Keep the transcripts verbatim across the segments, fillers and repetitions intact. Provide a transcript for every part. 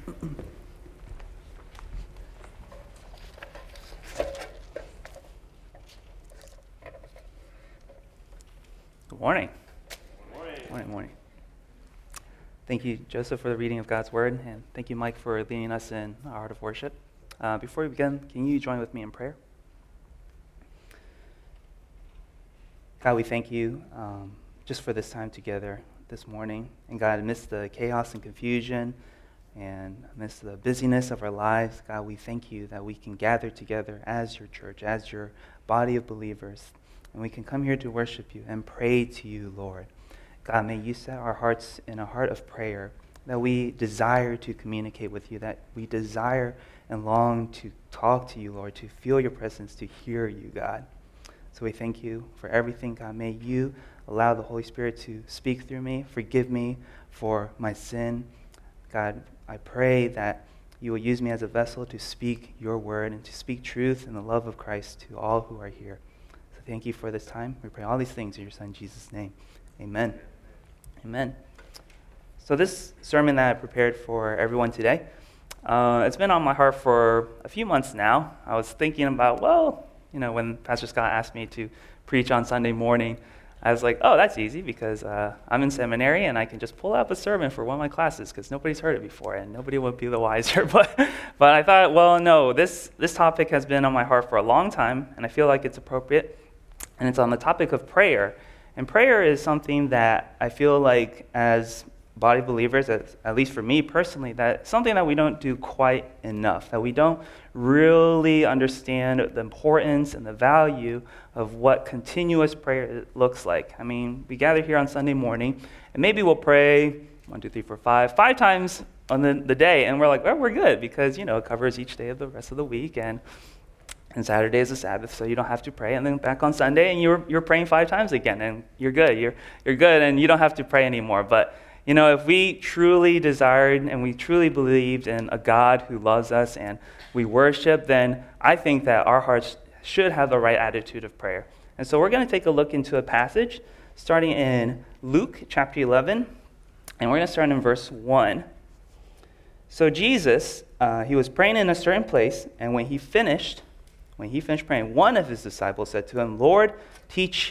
Good morning. Good morning. Morning, morning. Thank you, Joseph, for the reading of God's Word, and thank you, Mike, for leading us in our heart of worship. Uh, before we begin, can you join with me in prayer? God, we thank you um, just for this time together this morning. And God, amidst the chaos and confusion and amidst the busyness of our lives, God, we thank you that we can gather together as your church, as your body of believers, and we can come here to worship you and pray to you, Lord. God, may you set our hearts in a heart of prayer, that we desire to communicate with you, that we desire and long to talk to you, Lord, to feel your presence, to hear you, God. So we thank you for everything, God. May you allow the Holy Spirit to speak through me. Forgive me for my sin. God, I pray that you will use me as a vessel to speak your word and to speak truth and the love of Christ to all who are here. So thank you for this time. We pray all these things in your Son, Jesus' name. Amen. Amen. So this sermon that I prepared for everyone today, uh, it's been on my heart for a few months now. I was thinking about, well, you know, when Pastor Scott asked me to preach on Sunday morning, I was like, oh, that's easy because uh, I'm in seminary and I can just pull up a sermon for one of my classes because nobody's heard it before and nobody would be the wiser. But but I thought, well, no, this, this topic has been on my heart for a long time and I feel like it's appropriate. And it's on the topic of prayer. And prayer is something that I feel like as body believers, as, at least for me personally, that's something that we don't do quite enough, that we don't really understand the importance and the value of what continuous prayer looks like. I mean, we gather here on Sunday morning, and maybe we'll pray one, two, three, four, five, five times on the, the day, and we're like, well, we're good, because, you know, it covers each day of the rest of the week, and and Saturday is a Sabbath, so you don't have to pray. And then back on Sunday, and you're you're praying five times again, and you're good. You're you're good, and you don't have to pray anymore. But you know, if we truly desired and we truly believed in a God who loves us and we worship, then I think that our hearts should have the right attitude of prayer. And so we're going to take a look into a passage starting in Luke chapter eleven, and we're going to start in verse one. So Jesus, uh, he was praying in a certain place, and when he finished, when he finished praying, one of his disciples said to him, "Lord, teach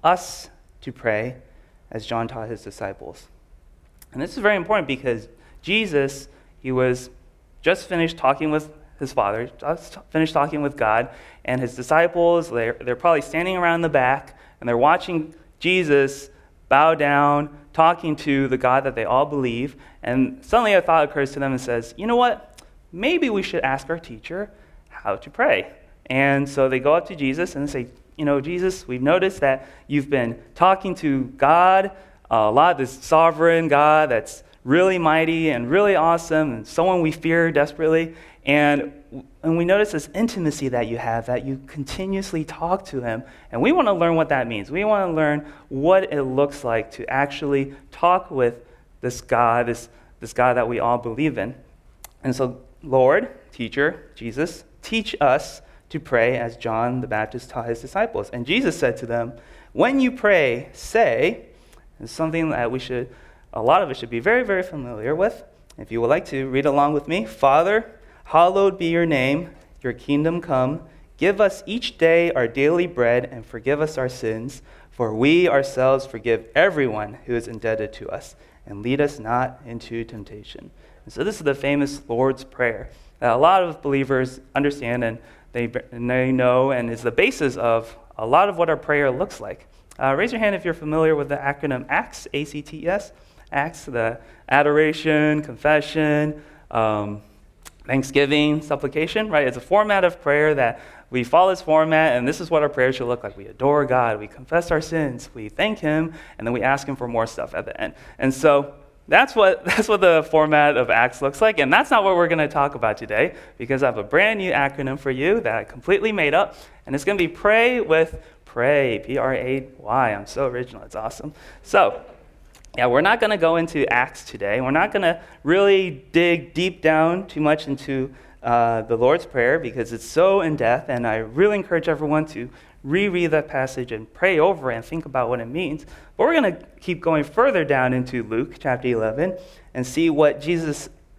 us to pray as John taught his disciples." And this is very important because Jesus, he was just finished talking with his Father, just finished talking with God, and his disciples, they're, they're probably standing around the back, and they're watching Jesus bow down, talking to the God that they all believe, and suddenly a thought occurs to them and says, you know what, maybe we should ask our teacher how to pray. And so they go up to Jesus and say, you know, Jesus, we've noticed that you've been talking to God a lot, this sovereign God that's really mighty and really awesome and someone we fear desperately. And, and we notice this intimacy that you have, that you continuously talk to him. And we want to learn what that means. We want to learn what it looks like to actually talk with this God, this, this God that we all believe in. And so, Lord, teacher, Jesus, teach us to pray as John the Baptist taught his disciples. And Jesus said to them, when you pray, say, it's something that we should, a lot of us should be very, very familiar with. If you would like to read along with me, Father, hallowed be your name, your kingdom come. Give us each day our daily bread and forgive us our sins, for we ourselves forgive everyone who is indebted to us. And lead us not into temptation. And so this is the famous Lord's Prayer that a lot of believers understand and they, and they know and is the basis of a lot of what our prayer looks like. Uh, raise your hand if you're familiar with the acronym ACTS, A C T S. ACTS, the adoration, confession, um, thanksgiving, supplication, right? It's a format of prayer that we follow this format, and this is what our prayer should look like. We adore God, we confess our sins, we thank him, and then we ask him for more stuff at the end. And so that's what that's what the format of ACTS looks like, and that's not what we're going to talk about today, because I have a brand new acronym for you that I completely made up, and it's going to be Pray with Pray, P R A Y. I'm so original. It's awesome. So, yeah, we're not going to go into ACTS today. We're not going to really dig deep down too much into uh, the Lord's Prayer because it's so in-depth, and I really encourage everyone to reread that passage and pray over it and think about what it means. But we're going to keep going further down into Luke chapter eleven and see what Jesus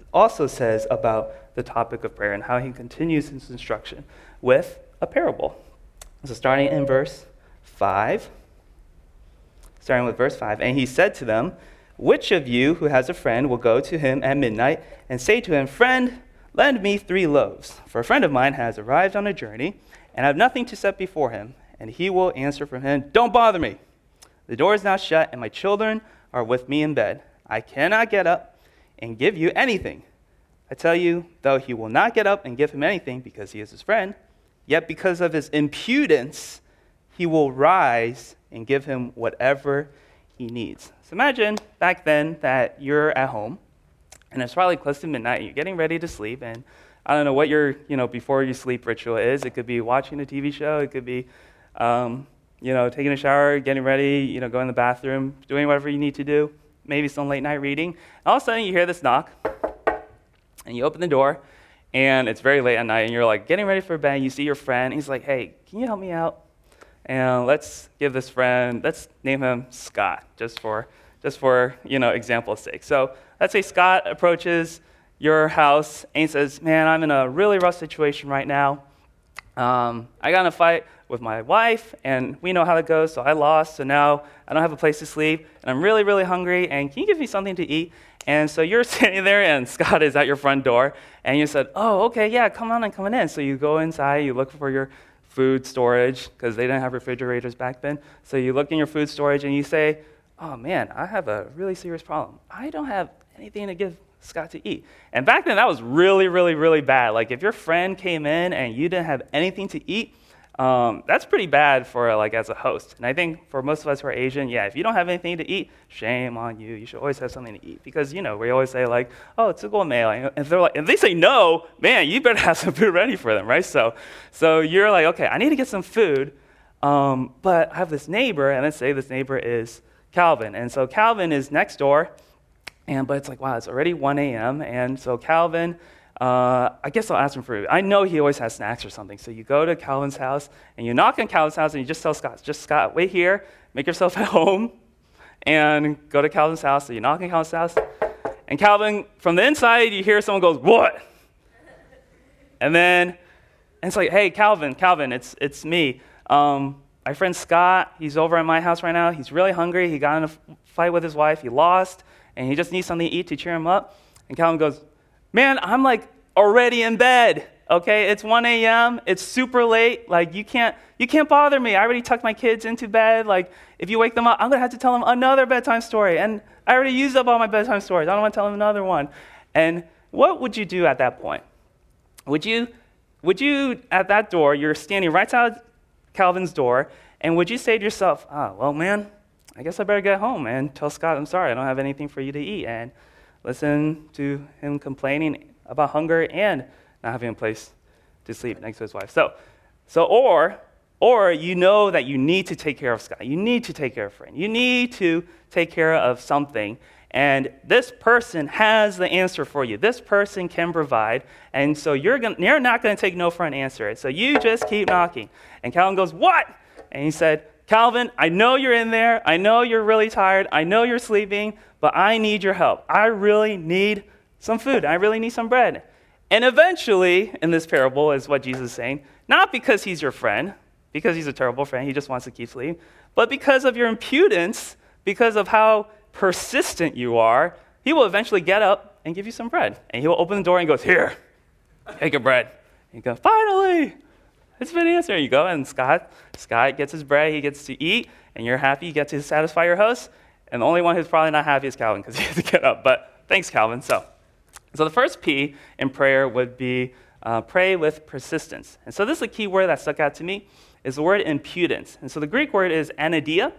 also says about the topic of prayer and how he continues his instruction with a parable. So starting in verse five, starting with verse five, and he said to them, which of you who has a friend will go to him at midnight and say to him, friend, lend me three loaves, for a friend of mine has arrived on a journey, and I have nothing to set before him. And he will answer from him, don't bother me. The door is now shut, and my children are with me in bed. I cannot get up and give you anything. I tell you, though he will not get up and give him anything because he is his friend, yet because of his impudence, he will rise and give him whatever he needs. So imagine back then that you're at home, and it's probably close to midnight, and you're getting ready to sleep, and I don't know what your, you know, before you sleep ritual is. It could be watching a T V show. It could be, um, you know, taking a shower, getting ready, you know, going to the bathroom, doing whatever you need to do, maybe some late night reading. All of a sudden, you hear this knock, and you open the door, and it's very late at night, and you're like getting ready for bed, and you see your friend. He's like, hey, can you help me out? And let's give this friend, let's name him Scott, just for, just for you know, example's sake. So let's say Scott approaches your house, and he says, man, I'm in a really rough situation right now. Um, I got in a fight with my wife, and we know how it goes, so I lost, so now I don't have a place to sleep, and I'm really, really hungry, and can you give me something to eat? And so you're standing there, and Scott is at your front door, and you said, oh, okay, yeah, come on and come in. So you go inside, you look for your food storage, because they didn't have refrigerators back then, so you look in your food storage, and you say, oh, man, I have a really serious problem. I don't have anything to give Scott to eat. And back then, that was really, really, really bad. Like, if your friend came in and you didn't have anything to eat, um, that's pretty bad for, like, as a host. And I think for most of us who are Asian, yeah, if you don't have anything to eat, shame on you. You should always have something to eat. Because, you know, we always say, like, oh, it's a good meal. And if they're like, if they say no, man, you better have some food ready for them, right? So, so you're like, okay, I need to get some food, um, but I have this neighbor, and let's say this neighbor is Calvin. And so Calvin is next door. And but it's like, wow, it's already one a.m. And so Calvin, uh, I guess I'll ask him for, I know he always has snacks or something. So you go to Calvin's house, and you knock on Calvin's house, and you just tell Scott, just Scott, wait here, make yourself at home, and go to Calvin's house. So you knock on Calvin's house, and Calvin, from the inside, you hear someone goes, what? And then, and it's like, hey, Calvin, Calvin, it's it's me. Um, my friend Scott, he's over at my house right now. He's really hungry. He got in a f- fight with his wife. He lost. And he just needs something to eat to cheer him up. And Calvin goes, man, I'm like already in bed, okay? It's one a.m., it's super late, like you can't you can't bother me. I already tucked my kids into bed. Like if you wake them up, I'm gonna have to tell them another bedtime story. And I already used up all my bedtime stories. I don't want to tell them another one. And what would you do at that point? Would you, would you at that door, you're standing right outside Calvin's door, and would you say to yourself, oh, well, man, I guess I better get home and tell Scott, I'm sorry, I don't have anything for you to eat, and listen to him complaining about hunger and not having a place to sleep next to his wife. So, so or, or you know that you need to take care of Scott. You need to take care of a friend. You need to take care of something, and this person has the answer for you. This person can provide, and so you're, gonna, you're not going to take no for an answer. So you just keep knocking. And Calvin goes, what? And he said, Calvin, I know you're in there. I know you're really tired. I know you're sleeping, but I need your help. I really need some food. I really need some bread. And eventually, in this parable, is what Jesus is saying, not because he's your friend, because he's a terrible friend, he just wants to keep sleeping, but because of your impudence, because of how persistent you are, he will eventually get up and give you some bread. And he will open the door and goes, here, take your bread. And you go, finally. It's been answered. You go, and Scott, Scott gets his bread, he gets to eat, and you're happy, you get to satisfy your host. And the only one who's probably not happy is Calvin because he has to get up. But thanks, Calvin. So, so the first P in prayer would be uh, pray with persistence. And so this is a key word that stuck out to me, is the word impudence. And so the Greek word is anidia.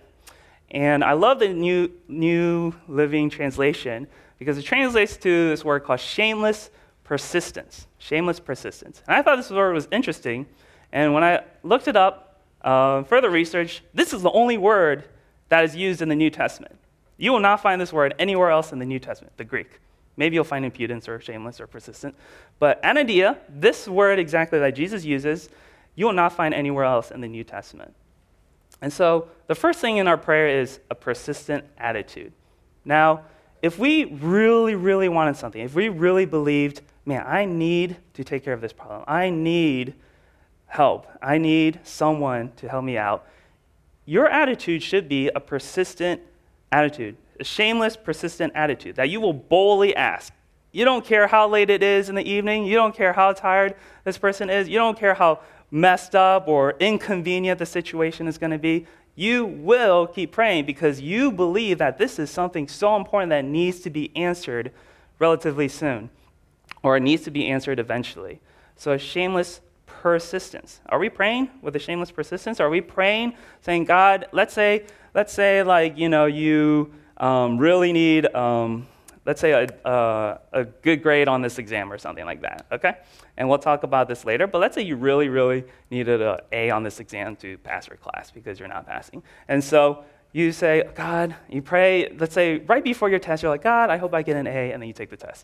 And I love the New, New Living Translation because it translates to this word called shameless persistence. Shameless persistence. And I thought this word was interesting. And when I looked it up, uh, further research, this is the only word that is used in the New Testament. You will not find this word anywhere else in the New Testament, the Greek. Maybe you'll find impudence or shameless or persistent. But anidia, this word exactly that Jesus uses, you will not find anywhere else in the New Testament. And so the first thing in our prayer is a persistent attitude. Now, if we really, really wanted something, if we really believed, man, I need to take care of this problem, I need help, I need someone to help me out, your attitude should be a persistent attitude, a shameless, persistent attitude that you will boldly ask. You don't care how late it is in the evening. You don't care how tired this person is. You don't care how messed up or inconvenient the situation is going to be. You will keep praying because you believe that this is something so important that needs to be answered relatively soon, or it needs to be answered eventually. So a shameless persistence. Are we praying with a shameless persistence? Are we praying saying, God, let's say, let's say like, you know, you um, really need, um, let's say a, uh, a good grade on this exam or something like that, okay? And we'll talk about this later, but let's say you really, really needed an A on this exam to pass your class because you're not passing. And so you say, God, you pray, let's say right before your test, you're like, God, I hope I get an A, and then you take the test.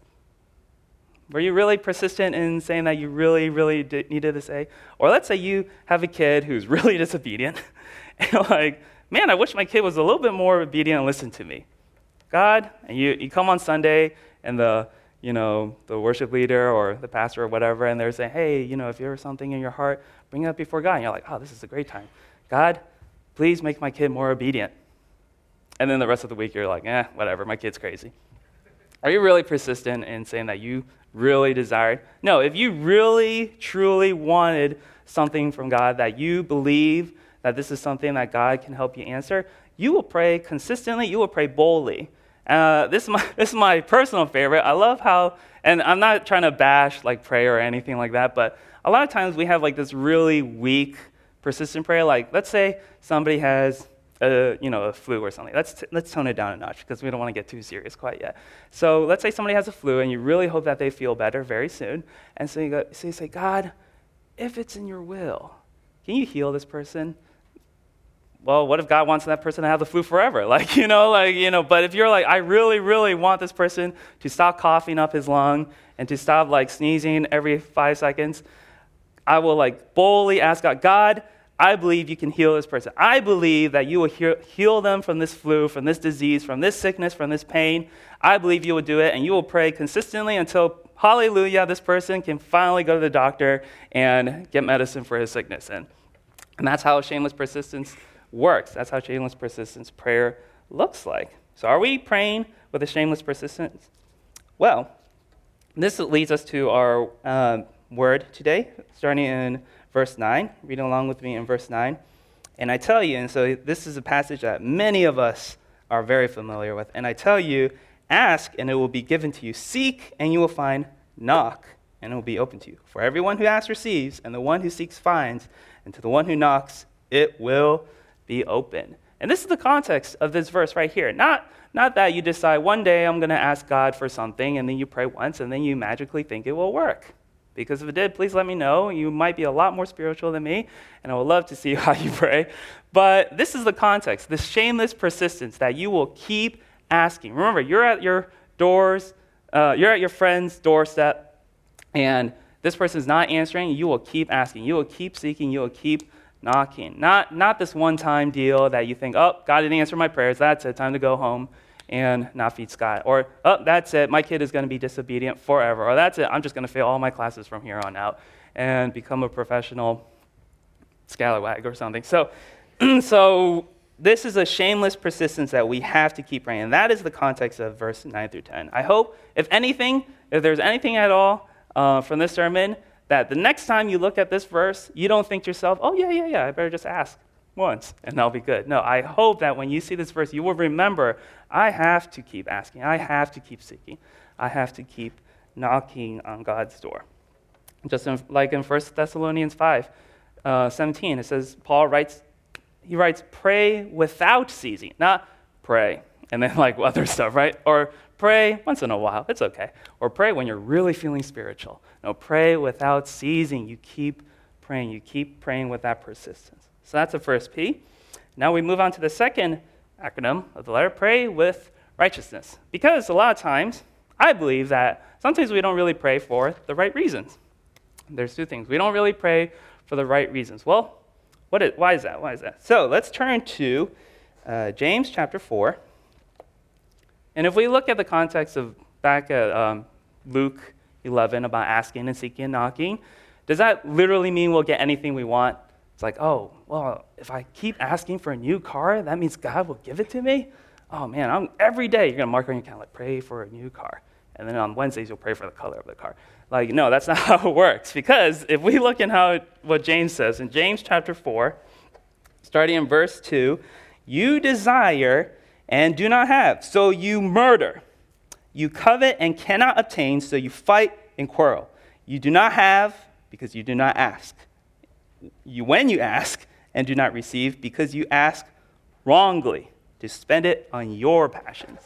Were you really persistent in saying that you really, really did, needed this A? Or let's say you have a kid who's really disobedient, and you're like, man, I wish my kid was a little bit more obedient and listened to me. God, and you, you come on Sunday, and the you know the worship leader or the pastor or whatever, and they're saying, hey, you know, if you have something in your heart, bring it up before God. And you're like, oh, this is a great time. God, please make my kid more obedient. And then the rest of the week, you're like, eh, whatever, my kid's crazy. Are you really persistent in saying that you really desired? No, if you really, truly wanted something from God, that you believe that this is something that God can help you answer, you will pray consistently, you will pray boldly. Uh, this is my this is my personal favorite. I love how, and I'm not trying to bash like prayer or anything like that, but a lot of times we have like this really weak, persistent prayer. Like let's say somebody has a, you know, a flu or something. Let's t- let's tone it down a notch because we don't want to get too serious quite yet. So let's say somebody has a flu and you really hope that they feel better very soon. And so you go, so you say, God, if it's in your will, can you heal this person? Well, what if God wants that person to have the flu forever? Like, you know, like, you know, but if you're like, I really, really want this person to stop coughing up his lung and to stop like sneezing every five seconds, I will like boldly ask God, God, I believe you can heal this person. I believe that you will heal, heal them from this flu, from this disease, from this sickness, from this pain. I believe you will do it, and you will pray consistently until, hallelujah, this person can finally go to the doctor and get medicine for his sickness. And, and that's how shameless persistence works. That's how shameless persistence prayer looks like. So are we praying with a shameless persistence? Well, this leads us to our uh, word today, starting in verse nine. Read along with me in verse nine. And I tell you, and so this is a passage that many of us are very familiar with, and I tell you, ask and it will be given to you. Seek and you will find. Knock and it will be open to you. For everyone who asks receives, and the one who seeks finds, and to the one who knocks it will be open. And this is the context of this verse right here. Not, not that you decide one day I'm going to ask God for something, and then you pray once, and then you magically think it will work. Because if it did, please let me know. You might be a lot more spiritual than me, and I would love to see how you pray. But this is the context, this shameless persistence that you will keep asking. Remember, you're at your doors, uh, you're at your friend's doorstep, and this person is not answering. You will keep asking. You will keep seeking. You will keep knocking. Not, not this one-time deal that you think, oh, God didn't answer my prayers. That's it. Time to go home and not feed Scott. Or, oh, that's it. My kid is going to be disobedient forever. Or that's it. I'm just going to fail all my classes from here on out and become a professional scallywag or something. So, so this is a shameless persistence that we have to keep praying. And that is the context of verse nine through ten. I hope, if anything, if there's anything at all uh, from this sermon, that the next time you look at this verse, you don't think to yourself, oh, yeah, yeah, yeah, I better just ask once, and I'll be good. No, I hope that when you see this verse, you will remember, I have to keep asking. I have to keep seeking. I have to keep knocking on God's door. Just in, like in First Thessalonians five, uh, seventeen, it says, Paul writes, he writes, pray without ceasing, not pray, and then like other stuff, right? Or pray once in a while, it's okay. Or pray when you're really feeling spiritual. No, pray without ceasing. You keep praying. You keep praying with that persistence. So that's the first P. Now we move on to the second acronym of the letter, pray with righteousness. Because a lot of times, I believe that sometimes we don't really pray for the right reasons. There's two things. We don't really pray for the right reasons. Well, what is, why is that? Why is that? So let's turn to uh, James chapter four. And if we look at the context of back at um, Luke eleven about asking and seeking and knocking, does that literally mean we'll get anything we want? It's like, oh, well, if I keep asking for a new car, that means God will give it to me? Oh, man, I'm, every day you're going to mark on your calendar, like, pray for a new car. And then on Wednesdays, you'll pray for the color of the car. Like, no, that's not how it works. Because if we look at how it, what James says, in James chapter four, starting in verse two, you desire and do not have, so you murder. You covet and cannot obtain, so you fight and quarrel. You do not have because you do not ask. You, when you ask and do not receive, because you ask wrongly to spend it on your passions.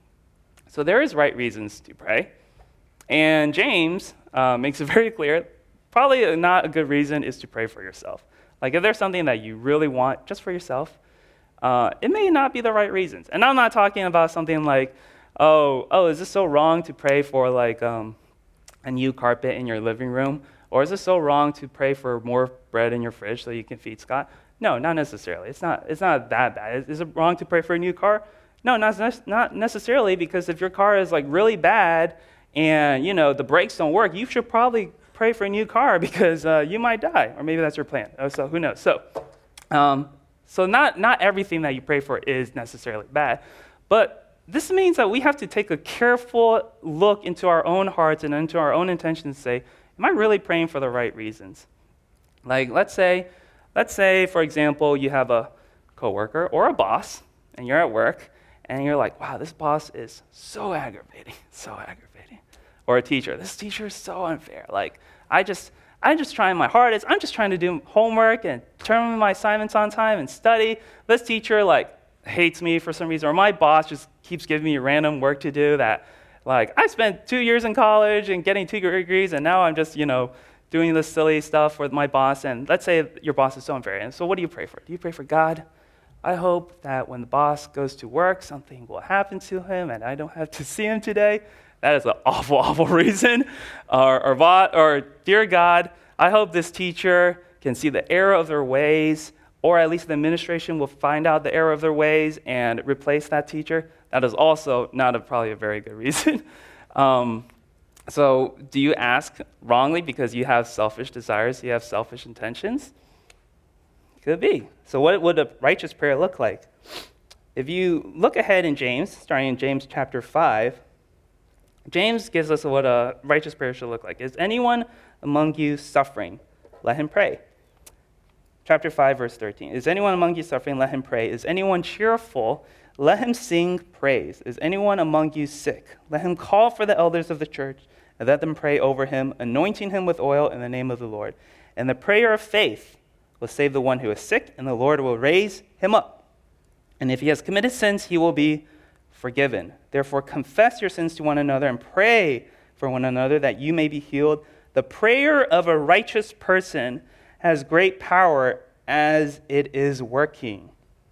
So there is right reasons to pray. And James uh, makes it very clear, probably not a good reason is to pray for yourself. Like if there's something that you really want just for yourself, uh, it may not be the right reasons. And I'm not talking about something like, oh, oh, is this so wrong to pray for like um, a new carpet in your living room? Or is it so wrong to pray for more bread in your fridge so you can feed Scott? No, not necessarily. It's not, it's not that bad. Is it wrong to pray for a new car? No, not, not necessarily, because if your car is like really bad and, you know, the brakes don't work, you should probably pray for a new car because uh, you might die. Or maybe that's your plan. Oh, so who knows? So, um, so not, not everything that you pray for is necessarily bad. But this means that we have to take a careful look into our own hearts and into our own intentions and say, am I really praying for the right reasons? Like, let's say, let's say, for example, you have a coworker or a boss, and you're at work, and you're like, wow, this boss is so aggravating, so aggravating. Or a teacher, this teacher is so unfair. Like, I just, I'm just trying my hardest. I'm just trying to do homework and turn in my assignments on time and study. This teacher, like, hates me for some reason, or my boss just keeps giving me random work to do that, like, I spent two years in college and getting two degrees, and now I'm just, you know, doing this silly stuff with my boss. And let's say your boss is so unfair. And so what do you pray for? Do you pray for God? I hope that when the boss goes to work, something will happen to him, and I don't have to see him today. That is an awful, awful reason. Or, or, or, dear God, I hope this teacher can see the error of their ways, or at least the administration will find out the error of their ways and replace that teacher. That is also not a, probably a very good reason. um, so do you ask wrongly because you have selfish desires, you have selfish intentions? Could be. So what would a righteous prayer look like? If you look ahead in James, starting in James chapter five, James gives us what a righteous prayer should look like. Is anyone among you suffering? Let him pray. Chapter five, verse thirteen. Is anyone among you suffering? Let him pray. Is anyone cheerful? Let him sing praise. Is anyone among you sick? Let him call for the elders of the church and let them pray over him, anointing him with oil in the name of the Lord. And the prayer of faith will save the one who is sick, and the Lord will raise him up. And if he has committed sins, he will be forgiven. Therefore, confess your sins to one another and pray for one another that you may be healed. The prayer of a righteous person has great power as it is working.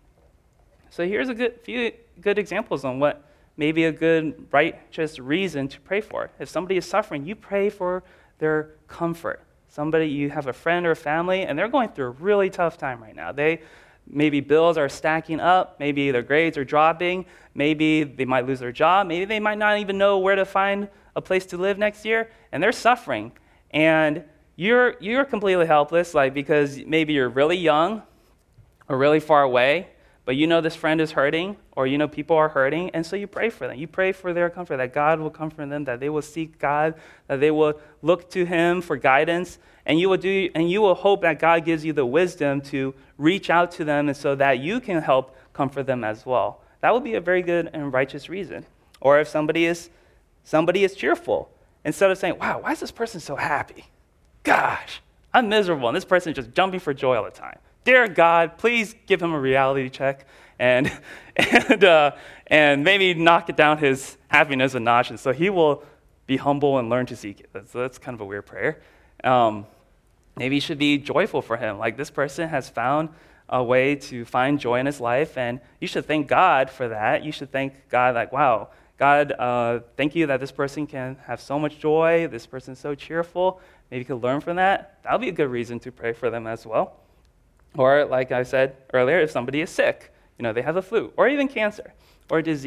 So here's a good few good examples on what may be a good righteous reason to pray for. If somebody is suffering, you pray for their comfort. Somebody, you have a friend or a family, and they're going through a really tough time right now. They maybe bills are stacking up, maybe their grades are dropping, maybe they might lose their job, maybe they might not even know where to find a place to live next year, and they're suffering. And you're you're completely helpless, like because maybe you're really young or really far away, but you know this friend is hurting, or you know people are hurting, and so you pray for them. You pray for their comfort, that God will comfort them, that they will seek God, that they will look to Him for guidance, and you will do, and you will hope that God gives you the wisdom to reach out to them, and so that you can help comfort them as well. That would be a very good and righteous reason. Or if somebody is somebody is cheerful, instead of saying, "Wow, why is this person so happy? Gosh, I'm miserable," and this person is just jumping for joy all the time. Dear God, please give him a reality check and and uh, and maybe knock it down his happiness a notch, and so he will be humble and learn to seek it. That's, that's kind of a weird prayer. Um, maybe you should be joyful for him. Like this person has found a way to find joy in his life, and you should thank God for that. You should thank God like, wow, God, uh, thank you that this person can have so much joy. This person's so cheerful. Maybe you could learn from that. That would be a good reason to pray for them as well. Or, like I said earlier, if somebody is sick, you know, they have the flu, or even cancer, or disease,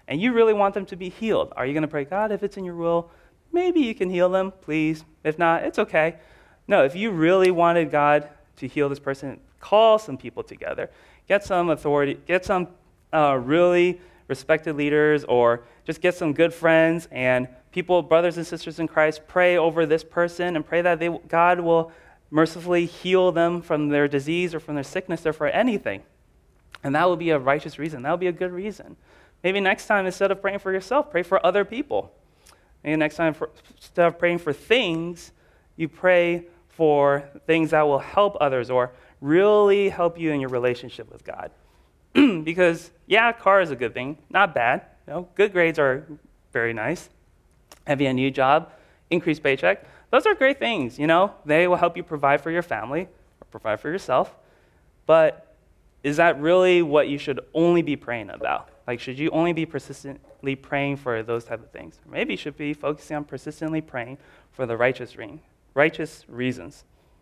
and you really want them to be healed. Are you going to pray, God, if it's in your will, maybe you can heal them, please. If not, it's okay. No, if you really wanted God to heal this person, call some people together. Get some authority, get some uh, really respected leaders, or just get some good friends and people, brothers and sisters in Christ, pray over this person and pray that they, God will mercifully heal them from their disease or from their sickness or for anything. And that will be a righteous reason. That will be a good reason. Maybe next time, instead of praying for yourself, pray for other people. Maybe next time, for, instead of praying for things, you pray for things that will help others or really help you in your relationship with God. Because, yeah, car is a good thing. Not bad. You know, good grades are very nice. Having a new job, increased paycheck. Those are great things, you know. They will help you provide for your family or provide for yourself. But is that really what you should only be praying about? Like, should you only be persistently praying for those type of things? Or maybe you should be focusing on persistently praying for the righteous ring, righteous reasons.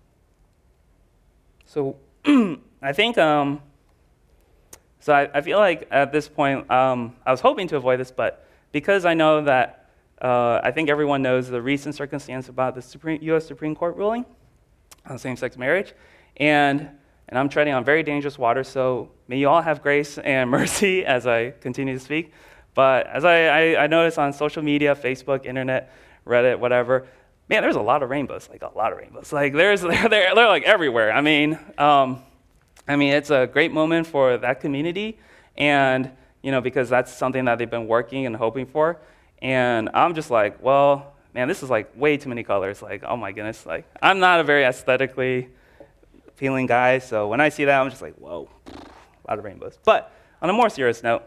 So I think, um, so I, I feel like at this point, um, I was hoping to avoid this, but because I know that uh, I think everyone knows the recent circumstance about the Supreme, U S Supreme Court ruling on same-sex marriage, and and I'm treading on very dangerous water, so may you all have grace and mercy as I continue to speak. But as I, I, I noticed on social media, Facebook, internet, Reddit, whatever, man, there's a lot of rainbows, like a lot of rainbows. Like there's, they're, they're, they're like everywhere. I mean, um, I mean, it's a great moment for that community, and you know, because that's something that they've been working and hoping for. And I'm just like, well, man, this is like way too many colors. Like, oh my goodness, like I'm not a very aesthetically feeling guy, so when I see that, I'm just like, whoa, a lot of rainbows. But on a more serious note,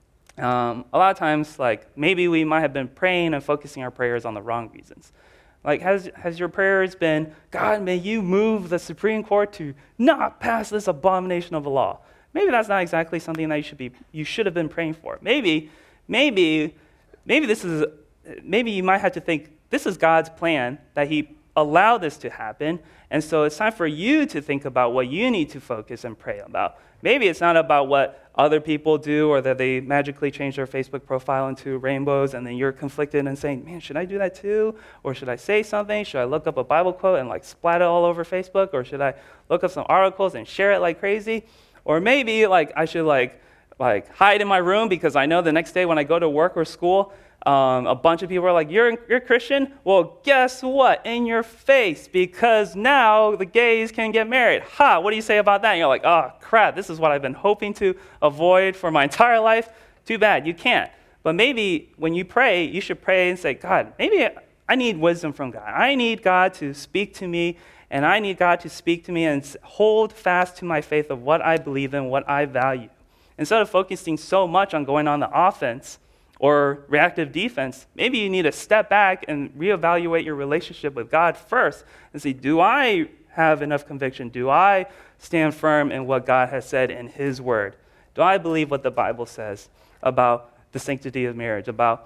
um, a lot of times, like maybe we might have been praying and focusing our prayers on the wrong reasons. Like, has has your prayers been, God, may you move the Supreme Court to not pass this abomination of a law? Maybe that's not exactly something that you should be you should have been praying for. Maybe, maybe, maybe this is maybe you might have to think this is God's plan that He allowed this to happen, and so it's time for you to think about what you need to focus and pray about. Maybe it's not about what other people do or that they magically change their Facebook profile into rainbows and then you're conflicted and saying, man, should I do that too? Or should I say something? Should I look up a Bible quote and like splat it all over Facebook? Or should I look up some articles and share it like crazy? Or maybe like I should like like hide in my room because I know the next day when I go to work or school, Um, a bunch of people are like, you're, you're Christian? Well, guess what? In your face, because now the gays can get married. Ha, what do you say about that? And you're like, oh, crap, this is what I've been hoping to avoid for my entire life. Too bad, you can't. But maybe when you pray, you should pray and say, God, maybe I need wisdom from God. I need God to speak to me, and I need God to speak to me and hold fast to my faith of what I believe in, what I value. Instead of focusing so much on going on the offense, or reactive defense, maybe you need to step back and reevaluate your relationship with God first and see, do I have enough conviction? Do I stand firm in what God has said in His Word? Do I believe what the Bible says about the sanctity of marriage, about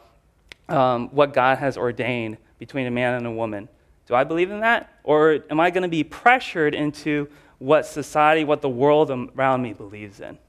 um, what God has ordained between a man and a woman? Do I believe in that? Or am I going to be pressured into what society, what the world around me believes in?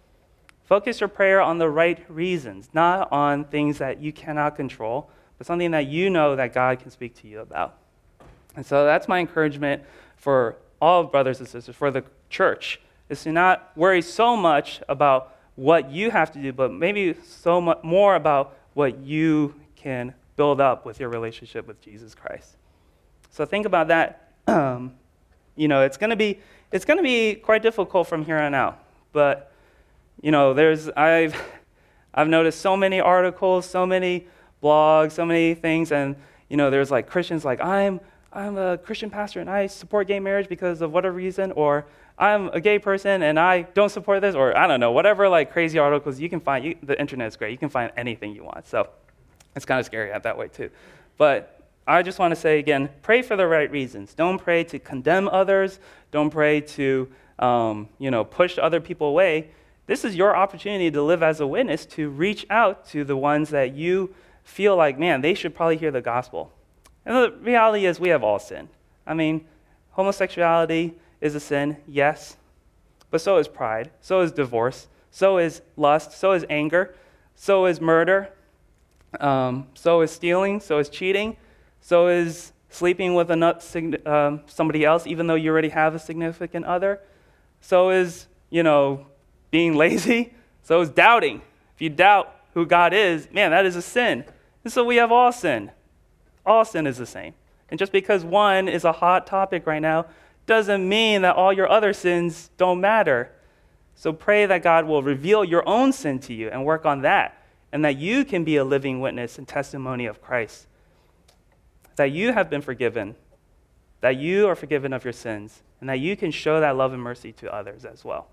Focus your prayer on the right reasons, not on things that you cannot control, but something that you know that God can speak to you about. And so that's my encouragement for all brothers and sisters, for the church, is to not worry so much about what you have to do, but maybe so much more about what you can build up with your relationship with Jesus Christ. So think about that. Um, you know, it's going to be it's going to be quite difficult from here on out, but you know, there's I've I've noticed so many articles, so many blogs, so many things, and you know, there's like Christians like I'm I'm a Christian pastor and I support gay marriage because of whatever reason, or I'm a gay person and I don't support this, or I don't know, whatever like crazy articles you can find. You, the internet is great; you can find anything you want. So it's kind of scary out that way too. But I just want to say again, pray for the right reasons. Don't pray to condemn others. Don't pray to um, you know push other people away. This is your opportunity to live as a witness, to reach out to the ones that you feel like, man, they should probably hear the gospel. And the reality is we have all sinned. I mean, homosexuality is a sin, yes, but so is pride, so is divorce, so is lust, so is anger. so is murder, um, so is stealing, so is cheating, so is sleeping with another, um, somebody else, even though you already have a significant other. So is, you know, being lazy. So is doubting. If you doubt who God is, man, that is a sin. And so we have all sin. All sin is the same. And just because one is a hot topic right now doesn't mean that all your other sins don't matter. So pray that God will reveal your own sin to you and work on that, and that you can be a living witness and testimony of Christ. That you have been forgiven, that you are forgiven of your sins, and that you can show that love and mercy to others as well.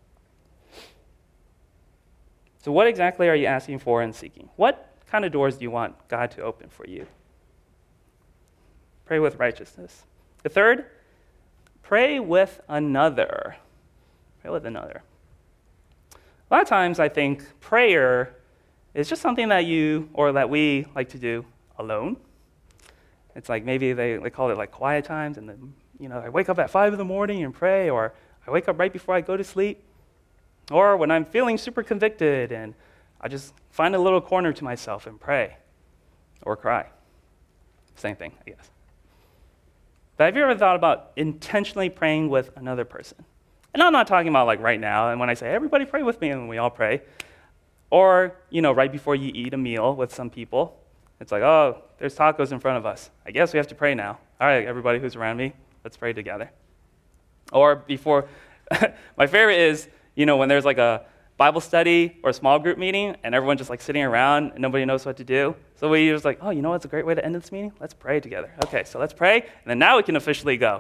So what exactly are you asking for and seeking? What kind of doors do you want God to open for you? Pray with righteousness. The third, pray with another. Pray with another. A lot of times I think prayer is just something that you, or that we like to do alone. It's like maybe they, they call it like quiet times, and then, you know, I wake up at five in the morning and pray, or I wake up right before I go to sleep, or when I'm feeling super convicted and I just find a little corner to myself and pray or cry. Same thing, I guess. But have you ever thought about intentionally praying with another person? And I'm not talking about like right now, and when I say, everybody pray with me, and we all pray. Or, you know, right before you eat a meal with some people, it's like, oh, there's tacos in front of us. I guess we have to pray now. All right, everybody who's around me, let's pray together. Or before, my favorite is, you know, when there's like a Bible study or a small group meeting, and everyone's just like sitting around and nobody knows what to do. So we just like, oh, you know what's a great way to end this meeting? Let's pray together. Okay, so let's pray, and then now we can officially go.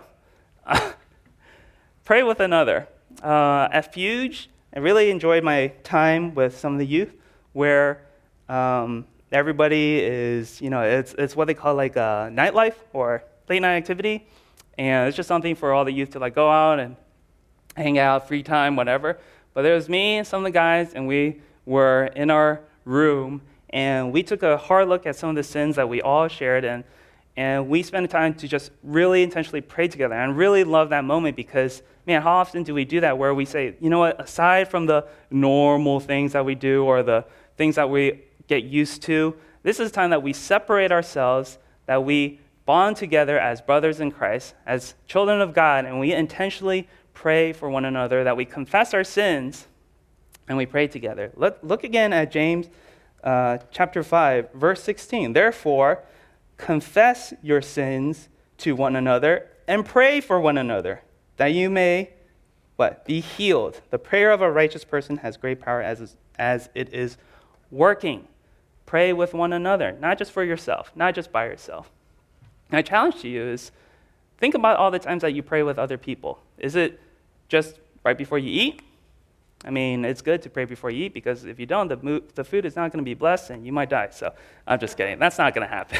Pray with another. Uh, at Fuge, I really enjoyed my time with some of the youth, where um, everybody is, you know, it's it's what they call like a nightlife or late night activity, and it's just something for all the youth to like go out and hang out, free time, whatever. But there was me and some of the guys, and we were in our room, and we took a hard look at some of the sins that we all shared, and and we spent time to just really intentionally pray together. And I really love that moment because, man, how often do we do that where we say, you know what, aside from the normal things that we do or the things that we get used to, this is time that we separate ourselves, that we bond together as brothers in Christ, as children of God, and we intentionally pray for one another, that we confess our sins, and we pray together. Look, look again at James uh, chapter five, verse sixteen. Therefore, confess your sins to one another and pray for one another, that you may, what? Be healed. The prayer of a righteous person has great power as, as it is working. Pray with one another, not just for yourself, not just by yourself. My challenge to you is, think about all the times that you pray with other people. Is it just right before you eat? I mean, it's good to pray before you eat, because if you don't, the, mo- the food is not going to be blessed and you might die. So I'm just kidding. That's not going to happen.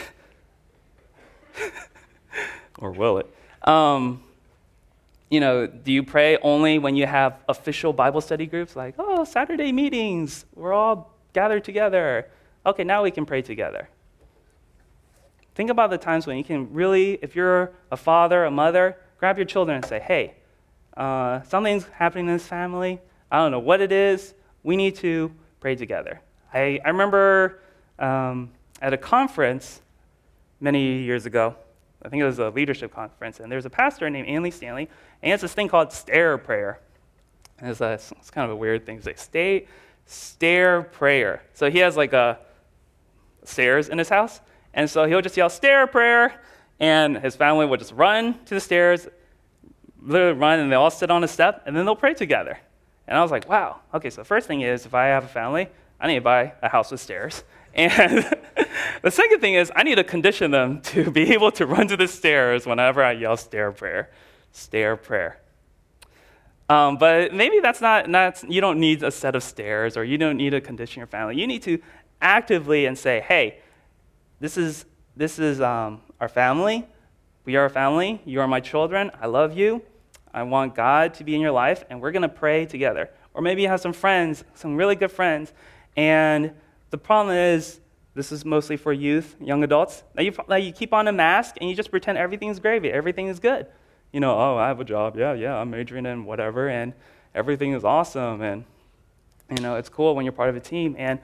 Or will it? Um, you know, do you pray only when you have official Bible study groups? Like, oh, Saturday meetings, we're all gathered together. Okay, now we can pray together. Think about the times when you can really, if you're a father, a mother, grab your children and say, hey, uh, something's happening in this family. I don't know what it is. We need to pray together. I, I remember um, at a conference many years ago, I think it was a leadership conference, and there's a pastor named Andy Stanley, and he has this thing called stare prayer. And it's, a, it's kind of a weird thing to say. Stay, stare prayer. So he has like a stairs in his house, and so he'll just yell, stare prayer, and his family will just run to the stairs, literally run, and they all sit on a step, and then they'll pray together. And I was like, wow, okay, so the first thing is, if I have a family, I need to buy a house with stairs. And the second thing is, I need to condition them to be able to run to the stairs whenever I yell stare prayer, stare prayer. Um, but maybe that's not, not, you don't need a set of stairs, or you don't need to condition your family. You need to actively and say, hey, this is, this is um, our family. We are a family. You are my children. I love you. I want God to be in your life, and we're going to pray together. Or maybe you have some friends, some really good friends, and the problem is, this is mostly for youth, young adults, that you, that you keep on a mask and you just pretend everything's gravy, everything is good. You know, oh, I have a job, yeah, yeah, I'm majoring in whatever, and everything is awesome, and, you know, it's cool when you're part of a team. And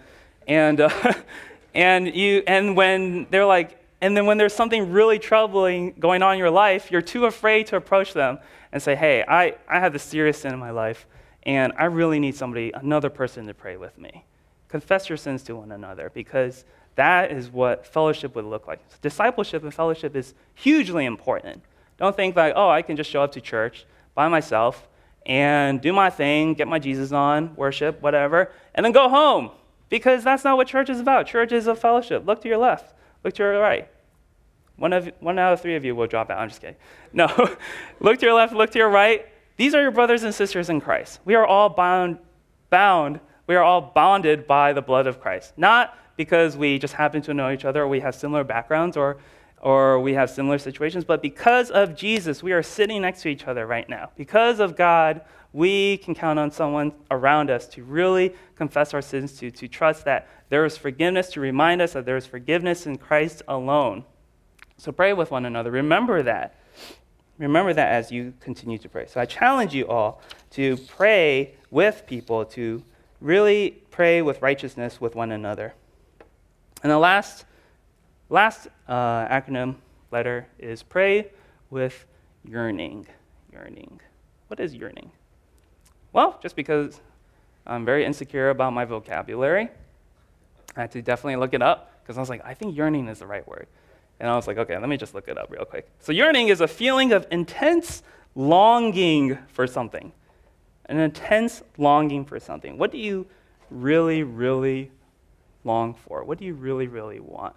And uh, and you and when they're like, and then when there's something really troubling going on in your life, you're too afraid to approach them and say, hey, I, I have this serious sin in my life, and I really need somebody, another person to pray with me. Confess your sins to one another, because that is what fellowship would look like. Discipleship and fellowship is hugely important. Don't think like, oh, I can just show up to church by myself and do my thing, get my Jesus on, worship, whatever, and then go home, because that's not what church is about. Church is a fellowship. Look to your left. Look to your right. One of one out of three of you will drop out. I'm just kidding. No. Look to your left, look to your right. These are your brothers and sisters in Christ. We are all bound, bound. We are all bonded by the blood of Christ. Not because we just happen to know each other, or we have similar backgrounds, or, or we have similar situations, but because of Jesus, we are sitting next to each other right now. Because of God, we can count on someone around us to really confess our sins to, to trust that there is forgiveness, to remind us that there is forgiveness in Christ alone. So pray with one another. Remember that. Remember that as you continue to pray. So I challenge you all to pray with people, to really pray with righteousness with one another. And the last, last uh, acronym letter is pray with yearning. Yearning. What is yearning? Well, just because I'm very insecure about my vocabulary, I had to definitely look it up, because I was like, I think yearning is the right word. And I was like, okay, let me just look it up real quick. So yearning is a feeling of intense longing for something. An intense longing for something. What do you really, really long for? What do you really, really want?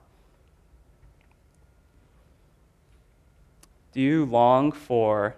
Do you long for,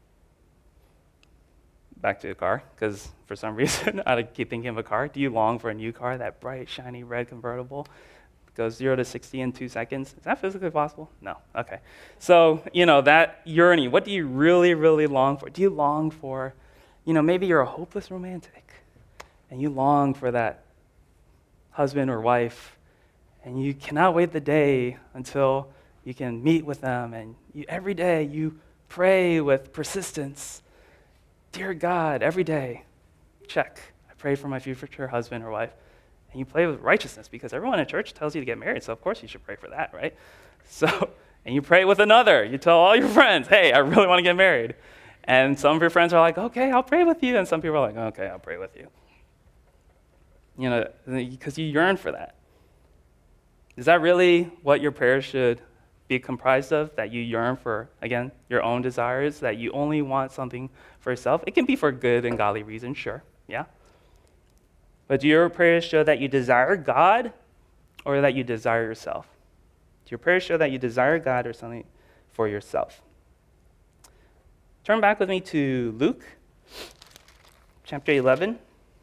back to the car, because for some reason I keep thinking of a car. Do you long for a new car, that bright, shiny red convertible? Goes zero to sixty in two seconds. Is that physically possible? No. Okay. So, you know, that yearning, what do you really, really long for? Do you long for, you know, maybe you're a hopeless romantic, and you long for that husband or wife, and you cannot wait the day until you can meet with them, and you, every day you pray with persistence. Dear God, every day, check. I pray for my future husband or wife. And you pray with righteousness, because everyone in church tells you to get married, so of course you should pray for that, right? So, and you pray with another. You tell all your friends, hey, I really want to get married. And some of your friends are like, okay, I'll pray with you. And some people are like, okay, I'll pray with you. You know, because you yearn for that. Is that really what your prayers should be comprised of? That you yearn for, again, your own desires, that you only want something for yourself? It can be for good and godly reasons, sure, yeah. But do your prayers show that you desire God, or that you desire yourself? Do your prayers show that you desire God or something for yourself? Turn back with me to Luke chapter eleven.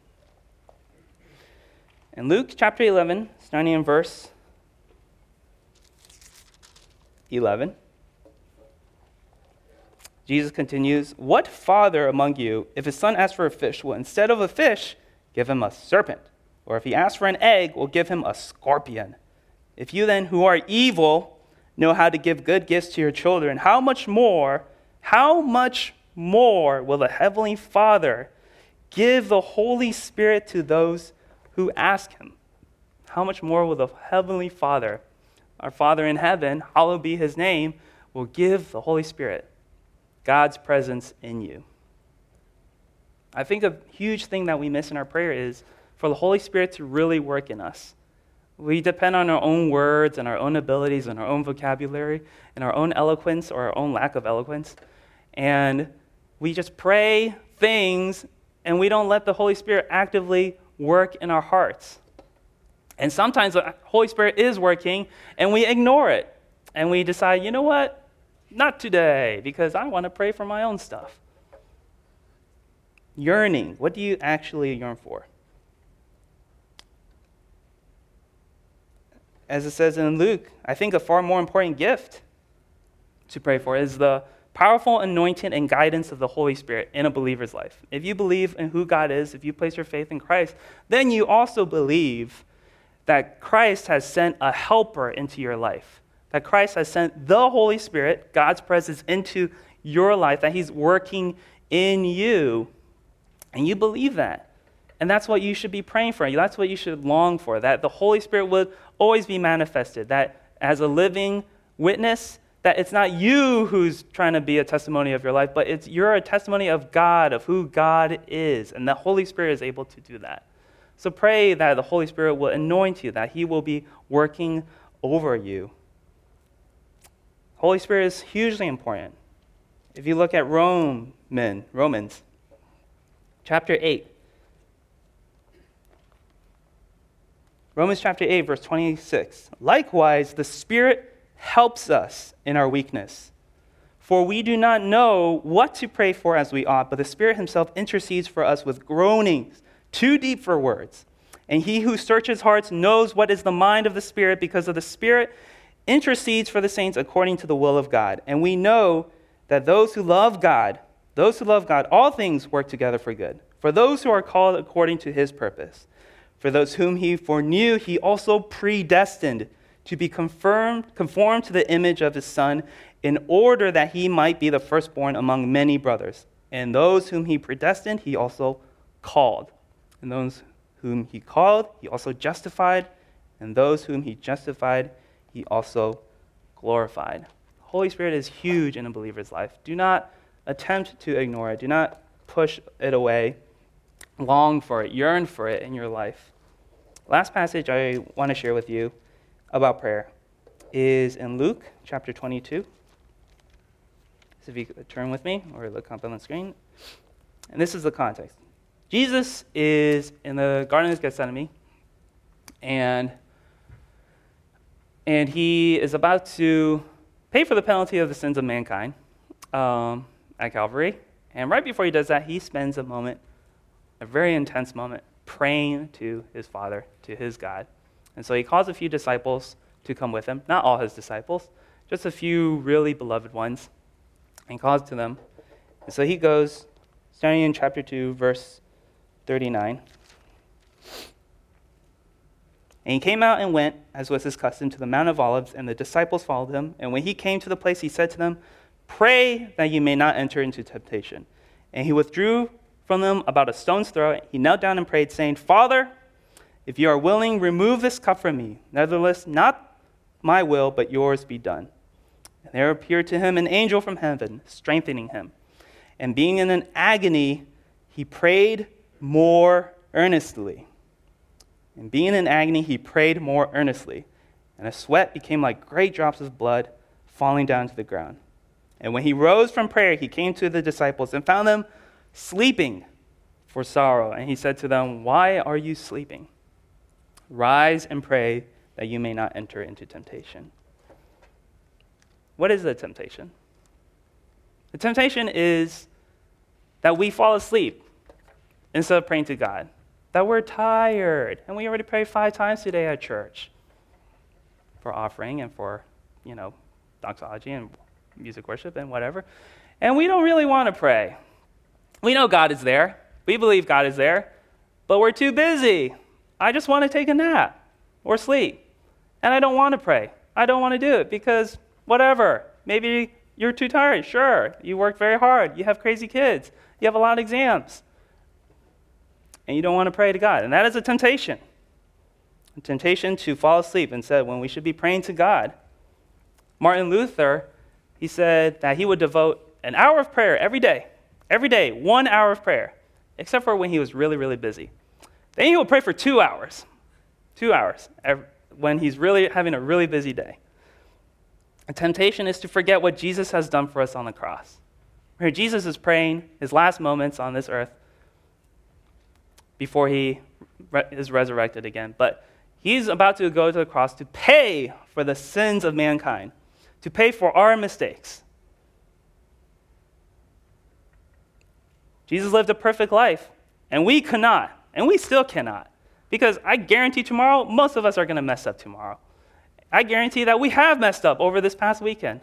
In Luke chapter eleven, starting in verse eleven, Jesus continues, "What father among you, if his son asks for a fish, will instead of a fish give him a serpent? Or if he asks for an egg, will give him a scorpion? If you then, who are evil, know how to give good gifts to your children, how much more, how much more will the Heavenly Father give the Holy Spirit to those who ask him?" How much more will the Heavenly Father, our Father in heaven, hallowed be his name, will give the Holy Spirit, God's presence in you? I think a huge thing that we miss in our prayer is for the Holy Spirit to really work in us. We depend on our own words and our own abilities and our own vocabulary and our own eloquence or our own lack of eloquence. And we just pray things and we don't let the Holy Spirit actively work in our hearts. And sometimes the Holy Spirit is working and we ignore it. And we decide, you know what? Not today, because I want to pray for my own stuff. Yearning. What do you actually yearn for? As it says in Luke, I think a far more important gift to pray for is the powerful anointing and guidance of the Holy Spirit in a believer's life. If you believe in who God is, if you place your faith in Christ, then you also believe that Christ has sent a helper into your life, that Christ has sent the Holy Spirit, God's presence, into your life, that he's working in you. And you believe that. And that's what you should be praying for. That's what you should long for, that the Holy Spirit would always be manifested, that as a living witness, that it's not you who's trying to be a testimony of your life, but it's you're a testimony of God, of who God is, and the Holy Spirit is able to do that. So pray that the Holy Spirit will anoint you, that he will be working over you. Holy Spirit is hugely important. If you look at Roman, Romans chapter eight, Romans chapter eight, verse twenty-six. Likewise, the Spirit helps us in our weakness. For we do not know what to pray for as we ought, but the Spirit himself intercedes for us with groanings too deep for words. And he who searches hearts knows what is the mind of the Spirit, because of the Spirit intercedes for the saints according to the will of God. And we know that those who love God, those who love God, all things work together for good, for those who are called according to his purpose. For those whom he foreknew, he also predestined to be confirmed, conformed to the image of his Son, in order that he might be the firstborn among many brothers. And those whom he predestined, he also called. And those whom he called, he also justified. And those whom he justified, he also glorified. The Holy Spirit is huge in a believer's life. Do not attempt to ignore it. Do not push it away. Long for it, yearn for it in your life. Last passage I want to share with you about prayer is in Luke chapter twenty-two. So if you could turn with me or look up on the screen. And this is the context. Jesus is in the Garden of Gethsemane, and, and he is about to pay for the penalty of the sins of mankind um, at Calvary. And right before he does that, he spends a moment, a very intense moment, praying to his Father, to his God. And so he calls a few disciples to come with him. Not all his disciples, just a few really beloved ones. And calls to them. And so he goes, starting in chapter two, verse thirty-nine. And he came out and went, as was his custom, to the Mount of Olives, and the disciples followed him. And when he came to the place, he said to them, "Pray that you may not enter into temptation." And he withdrew from them about a stone's throw. He knelt down and prayed, saying, "Father, if you are willing, remove this cup from me. Nevertheless, not my will, but yours be done." And there appeared to him an angel from heaven, strengthening him. And being in an agony, he prayed more earnestly. And being in agony, he prayed more earnestly. And a sweat became like great drops of blood falling down to the ground. And when he rose from prayer, he came to the disciples and found them sleeping for sorrow. And he said to them, "Why are you sleeping? Rise and pray that you may not enter into temptation." What is the temptation? The temptation is that we fall asleep instead of praying to God. That we're tired. And we already prayed five times today at church for offering and for, you know, doxology and music worship and whatever. And we don't really want to pray. We know God is there. We believe God is there. But we're too busy. I just want to take a nap or sleep. And I don't want to pray. I don't want to do it because whatever. Maybe you're too tired. Sure. You worked very hard. You have crazy kids. You have a lot of exams. And you don't want to pray to God. And that is a temptation. A temptation to fall asleep instead when we should be praying to God. Martin Luther, he said that he would devote an hour of prayer every day. Every day, one hour of prayer. Except for when he was really, really busy. Then he would pray for two hours. Two hours. When he's really having a really busy day. A temptation is to forget what Jesus has done for us on the cross. Where Jesus is praying his last moments on this earth before he is resurrected again. But he's about to go to the cross to pay for the sins of mankind, to pay for our mistakes. Jesus lived a perfect life, and we cannot, and we still cannot. Because I guarantee tomorrow, most of us are going to mess up tomorrow. I guarantee that we have messed up over this past weekend.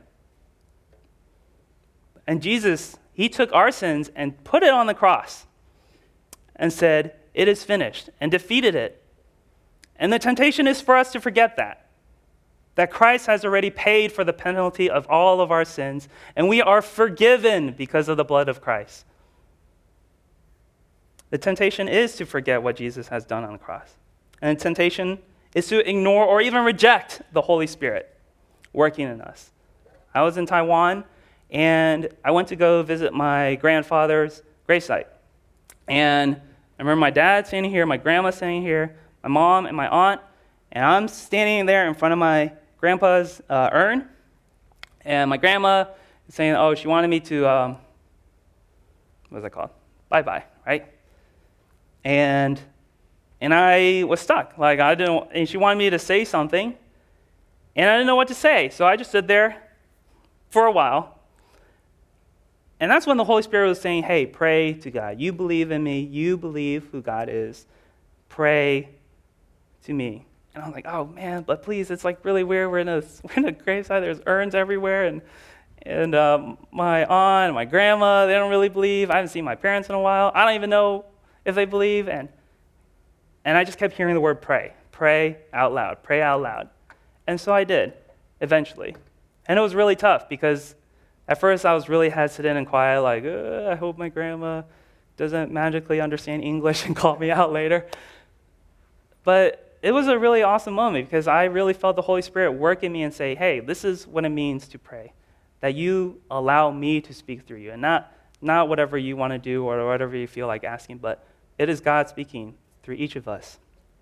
And Jesus, he took our sins and put it on the cross and said, "It is finished," and defeated it. And the temptation is for us to forget that, that Christ has already paid for the penalty of all of our sins, and we are forgiven because of the blood of Christ. The temptation is to forget what Jesus has done on the cross. And the temptation is to ignore or even reject the Holy Spirit working in us. I was in Taiwan, and I went to go visit my grandfather's gravesite. And I remember my dad standing here, my grandma standing here, my mom and my aunt, and I'm standing there in front of my grandpa's uh, urn, and my grandma is saying, oh, she wanted me to, um, what was that called? Bye-bye, right? And and I was stuck. Like, I didn't, and she wanted me to say something, and I didn't know what to say. So I just stood there for a while. And that's when the Holy Spirit was saying, hey, pray to God. You believe in me. You believe who God is. Pray to me. And I was like, oh, man, but please, it's like really weird. We're in a, we're in a gravesite. There's urns everywhere. And and um, my aunt and my grandma, they don't really believe. I haven't seen my parents in a while. I don't even know if they believe. And and I just kept hearing the word pray. Pray out loud. Pray out loud. And so I did, eventually. And it was really tough because at first I was really hesitant and quiet, like, I hope my grandma doesn't magically understand English and call me out later. But it was a really awesome moment because I really felt the Holy Spirit work in me and say, hey, this is what it means to pray, that you allow me to speak through you, and not, not whatever you want to do or whatever you feel like asking, but it is God speaking through each of us.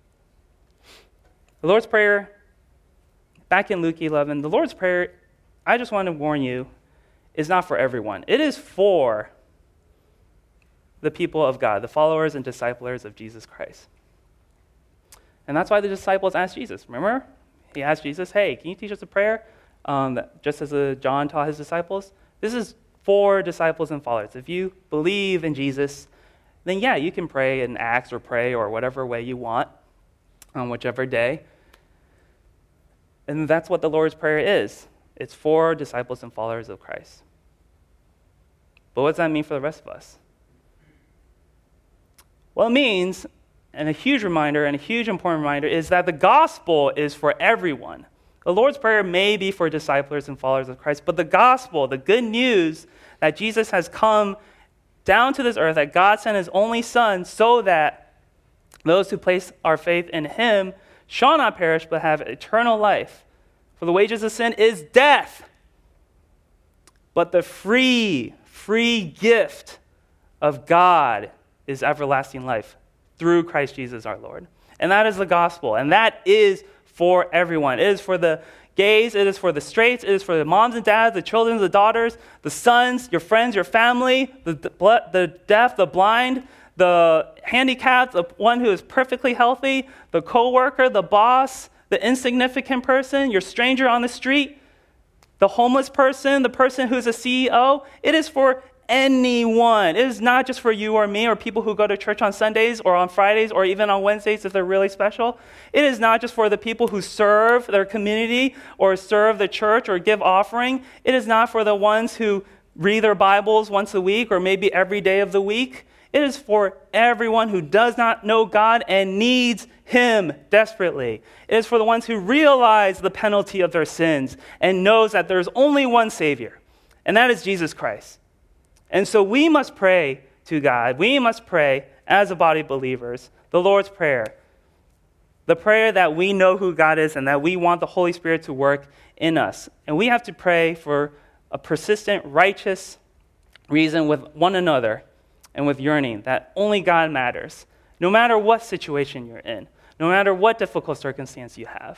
The Lord's Prayer, back in Luke eleven, the Lord's Prayer, I just want to warn you, is not for everyone. It is for the people of God, the followers and disciplers of Jesus Christ. And that's why the disciples asked Jesus. Remember? He asked Jesus, hey, can you teach us a prayer? Um, that, just as uh, John taught his disciples. This is for disciples and followers. If you believe in Jesus, then yeah, you can pray in Acts or pray or whatever way you want on whichever day. And that's what the Lord's Prayer is. It's for disciples and followers of Christ. But what does that mean for the rest of us? Well, it means, and a huge reminder, and a huge important reminder, is that the gospel is for everyone. The Lord's Prayer may be for disciples and followers of Christ, but the gospel, the good news that Jesus has come down to this earth, that God sent his only Son so that those who place our faith in him shall not perish but have eternal life. For the wages of sin is death. But the free, free gift of God is everlasting life through Christ Jesus our Lord. And that is the gospel. And that is for everyone. It is for the gays, it is for the straights, it is for the moms and dads, the children, the daughters, the sons, your friends, your family, the, the, the deaf, the blind, the handicapped, the one who is perfectly healthy, the coworker, the boss, the insignificant person, your stranger on the street, the homeless person, the person who's a C E O. It is for anyone. It is not just for you or me or people who go to church on Sundays or on Fridays or even on Wednesdays if they're really special. It is not just for the people who serve their community or serve the church or give offering. It is not for the ones who read their Bibles once a week or maybe every day of the week. It is for everyone who does not know God and needs him desperately. It is for the ones who realize the penalty of their sins and knows that there's only one Savior, and that is Jesus Christ. And so we must pray to God. We must pray as a body of believers, the Lord's Prayer, the prayer that we know who God is and that we want the Holy Spirit to work in us. And we have to pray for a persistent, righteous reason with one another and with yearning that only God matters, no matter what situation you're in, no matter what difficult circumstance you have.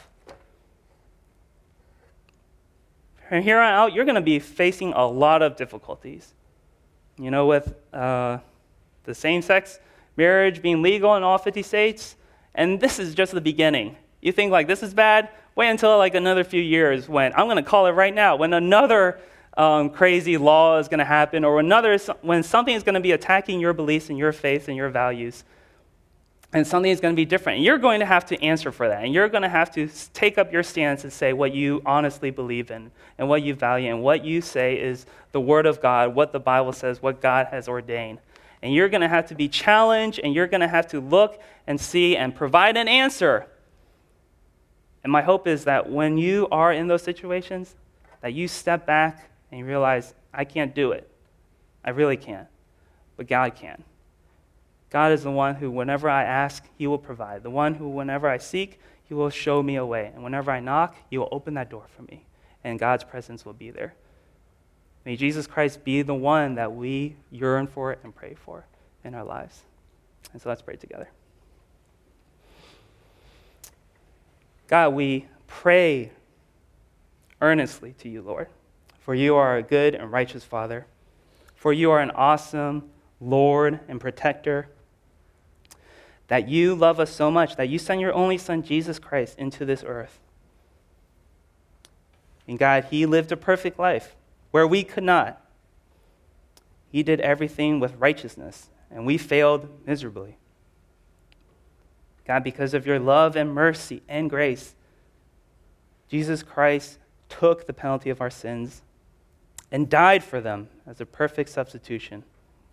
From here on out, you're going to be facing a lot of difficulties. You know, with uh, the same-sex marriage being legal in all fifty states, and this is just the beginning. You think, like, this is bad? Wait until, like, another few years when, I'm going to call it right now, when another um, crazy law is going to happen, or another, when something is going to be attacking your beliefs and your faith and your values, and something is going to be different. And you're going to have to answer for that, and you're going to have to take up your stance and say what you honestly believe in and what you value and what you say is the Word of God, what the Bible says, what God has ordained. And you're going to have to be challenged, and you're going to have to look and see and provide an answer. And my hope is that when you are in those situations, that you step back and you realize, I can't do it. I really can't. But God can. God is the one who, whenever I ask, he will provide. The one who, whenever I seek, he will show me a way. And whenever I knock, he will open that door for me. And God's presence will be there. May Jesus Christ be the one that we yearn for and pray for in our lives. And so let's pray together. God, we pray earnestly to you, Lord, for you are a good and righteous Father, for you are an awesome Lord and protector, that you love us so much that you sent your only Son, Jesus Christ, into this earth. And God, he lived a perfect life where we could not. He did everything with righteousness, and we failed miserably. God, because of your love and mercy and grace, Jesus Christ took the penalty of our sins and died for them as a perfect substitution.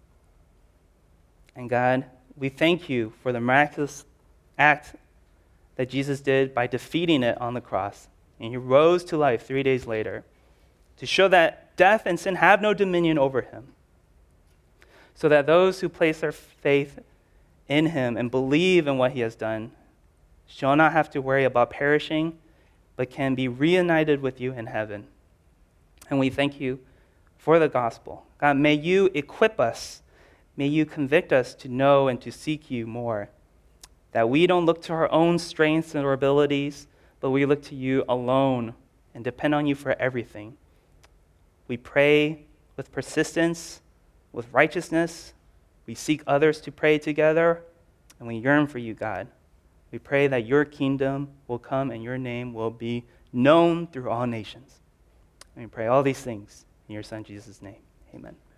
And God, we thank you for the miraculous act that Jesus did by defeating it on the cross. And he rose to life three days later to show that death and sin have no dominion over him, so that those who place their faith in him and believe in what he has done shall not have to worry about perishing, but can be reunited with you in heaven. And we thank you for the gospel. God, may you equip us. May you convict us to know and to seek you more, that we don't look to our own strengths and our abilities, but we look to you alone and depend on you for everything. We pray with persistence, with righteousness. We seek others to pray together, and we yearn for you, God. We pray that your kingdom will come and your name will be known through all nations. And we pray all these things in your Son, Jesus' name. Amen.